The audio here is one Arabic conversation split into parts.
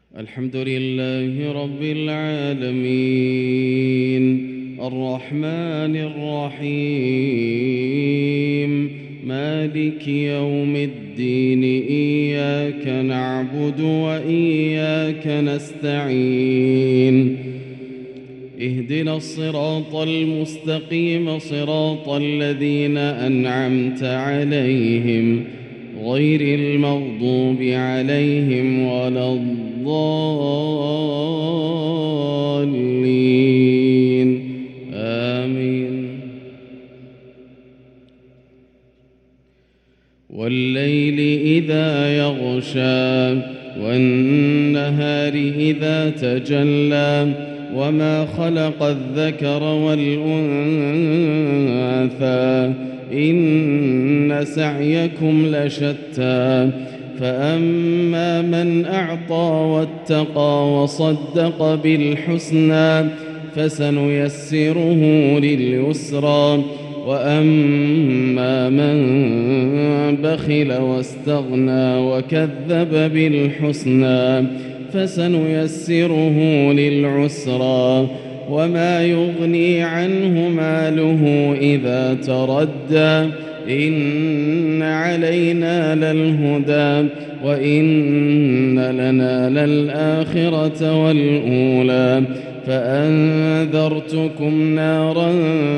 الحمد لله رب العالمين الرحمن الرحيم مالك يوم الدين إياك نعبد وإياك نستعين اهدنا الصراط المستقيم صراط الذين أنعمت عليهم غير المغضوب عليهم ولا الضالين آمين. والليل إذا يغشى والنهار إذا تجلى وما خلق الذكر والأنثى إن سعيكم لشتى فأما من أعطى واتقى وصدق بالحسنى فسنيسره لليسرى وأما من بخل واستغنى وكذب بالحسنى فسنيسره للعسرى وما يغني عنه ماله إذا تردى إن علينا للهدى وإن لنا للآخرة والأولى فأنذرتكم نارا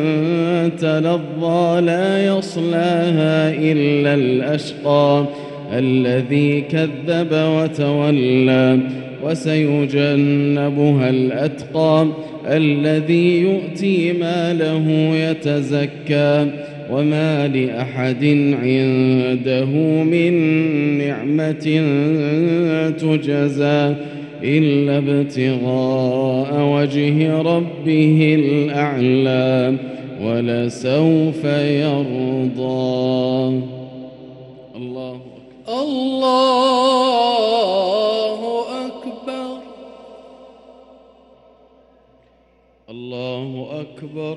تلظى لا يصلاها إلا الأشقى الذي كذب وتولى وسيجنبها الأتقى الذي يؤتي ماله يتزكى وما لأحد عنده من نعمة تجزى إلا ابتغاء وجه ربه الأعلى ولسوف يرضى. الله أكبر الله أكبر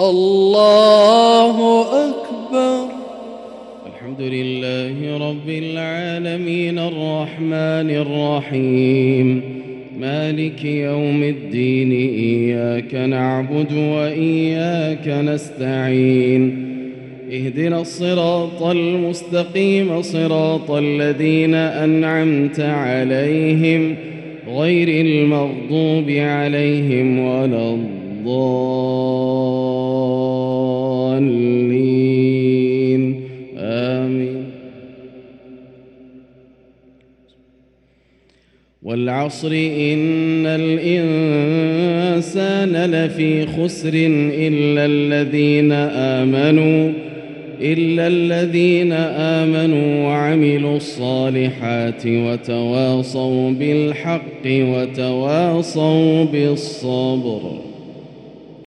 الله أكبر. الحمد لله رب العالمين الرحمن الرحيم مالك يوم الدين إياك نعبد وإياك نستعين اهدنا الصراط المستقيم صراط الذين أنعمت عليهم غير المغضوب عليهم ولا الضالين آمين. والعصر إن الإنسان لفي خسر إلا الذين آمنوا وعملوا الصالحات وتواصوا بالحق وتواصوا بالصبر.